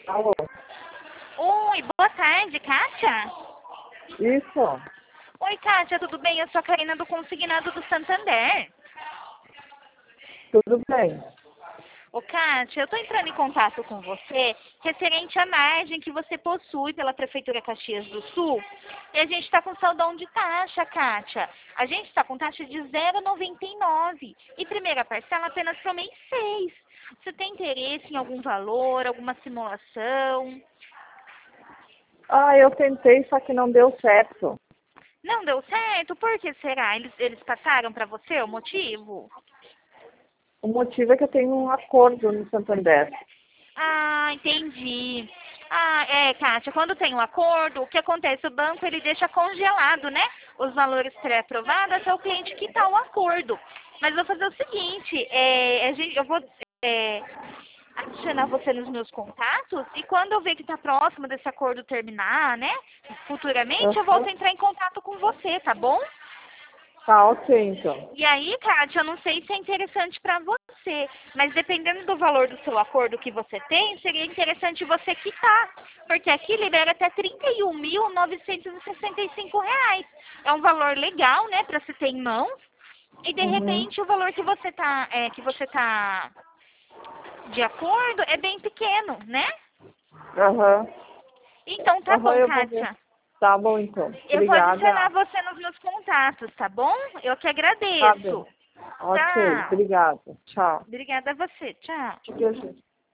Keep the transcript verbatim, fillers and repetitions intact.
Alô? Oi, boa tarde, Kátia. Isso? Oi, Kátia, tudo bem? Eu sou a Karina do Consignado do Santander. Tudo bem? Ô, Kátia, eu estou entrando em contato com você referente à margem que você possui pela Prefeitura Caxias do Sul. E a gente está com saldão de taxa, Kátia. A gente está com taxa de zero vírgula noventa e nove e primeira parcela apenas para o mês seis. Você tem interesse em algum valor, alguma simulação? Ah, eu tentei, só que não deu certo. Não deu certo? Por que será? Eles, eles passaram para você o motivo? O motivo é que eu tenho um acordo no Santander. Ah, entendi. Ah, é, Kátia, quando tem um acordo, o que acontece? O banco, ele deixa congelado, né? Os valores pré-aprovados até o cliente quitar o acordo. Mas eu vou fazer o seguinte, é, a gente, eu vou é, adicionar você nos meus contatos e quando eu ver que está próximo desse acordo terminar, né? Futuramente, eu volto Aham. a entrar em contato com você, tá bom? Tá, ok, então. E aí, Kátia, eu não sei se é interessante para você, mas dependendo do valor do seu acordo que você tem, seria interessante você quitar, porque aqui libera até trinta e um mil novecentos e sessenta e cinco reais. É um valor legal, né, para se ter em mãos. E de Uhum. repente o valor que você tá, é, que você tá de acordo é bem pequeno, né? Aham. Então tá Aham, bom, eu vou ver. Kátia. Tá bom, então. Eu vou adicionar Obrigada. você nos meus contatos, tá bom? Eu que Tá bem. agradeço. Ok, Tá. obrigada. Tchau. Obrigada a você. Tchau. Beijo.